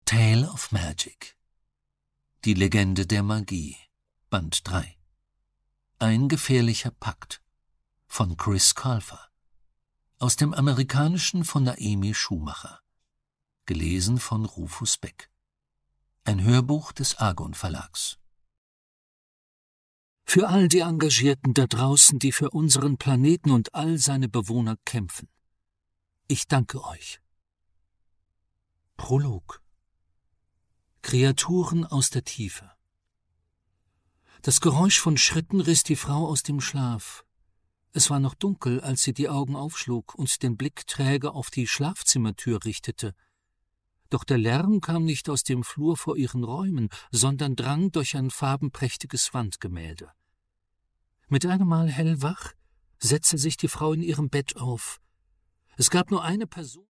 Tale of Magic. Die Legende der Magie. Band 3. Ein gefährlicher Pakt. Von Chris Colfer. Aus dem Amerikanischen von Naemi Schumacher. Gelesen von Rufus Beck. Ein Hörbuch des Argon Verlags. Für all die Engagierten da draußen, die für unseren Planeten und all seine Bewohner kämpfen. Ich danke euch. Prolog. Kreaturen aus der Tiefe. Das Geräusch von Schritten riss die Frau aus dem Schlaf. Es war noch dunkel, als sie die Augen aufschlug und den Blick träge auf die Schlafzimmertür richtete. Doch der Lärm kam nicht aus dem Flur vor ihren Räumen, sondern drang durch ein farbenprächtiges Wandgemälde. Mit einem Mal hellwach setzte sich die Frau in ihrem Bett auf. Es gab nur eine Person.